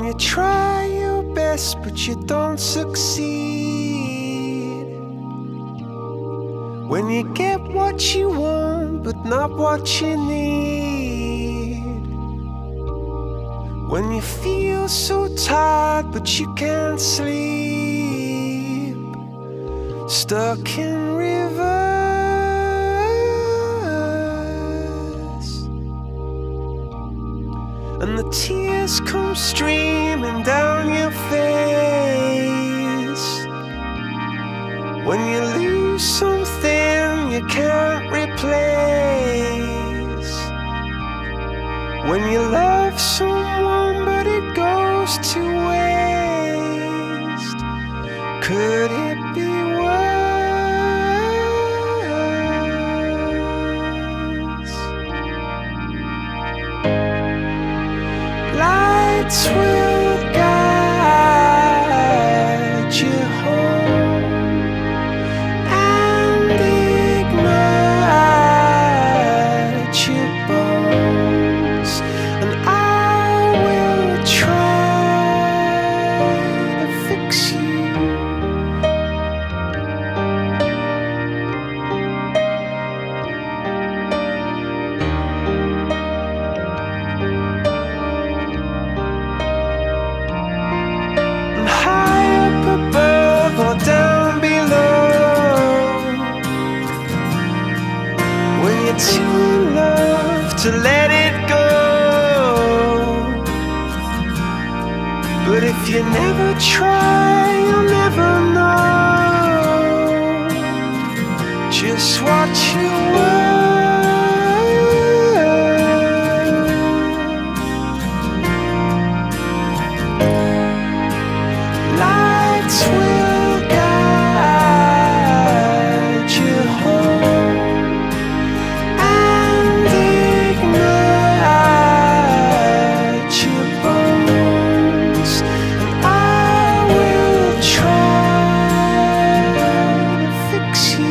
you try your best but you don't succeed, when you get what you want but not what you need, when you feel so tired but you can't sleep, stuck in rivers, and the tears come streaming down your face, when you lose something you can't replace, when you love someone but it goes to waste. Could it be worse? Lights will guide you home and ignite your bones, and I will try to fix you. And high up above or down below, when you're too in love to let it go. But if you never try, you'll never know just what you were. Lights will guide you home and ignite your bones, and I will try to fix you.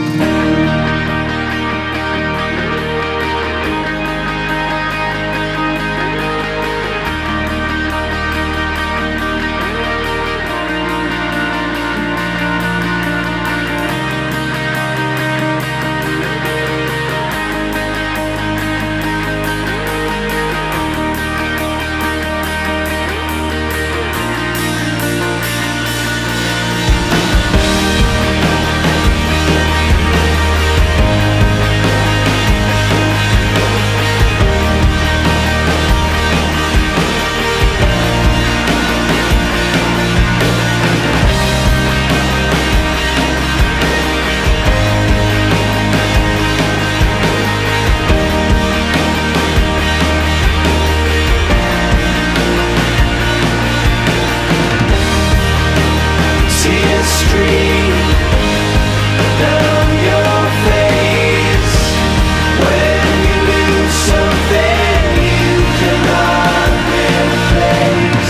Tears stream down your face when you lose something you cannot replace.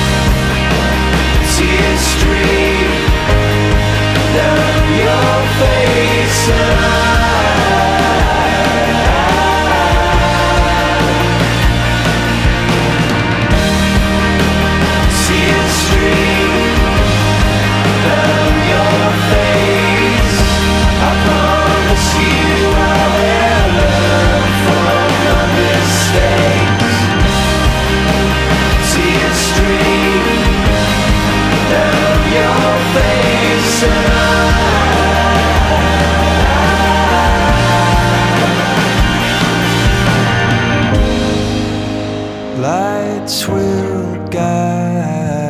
Tears stream down your face, and tears stream down your face. I promise you I will learn from my mistakes. Tears stream down your face, and lights will guide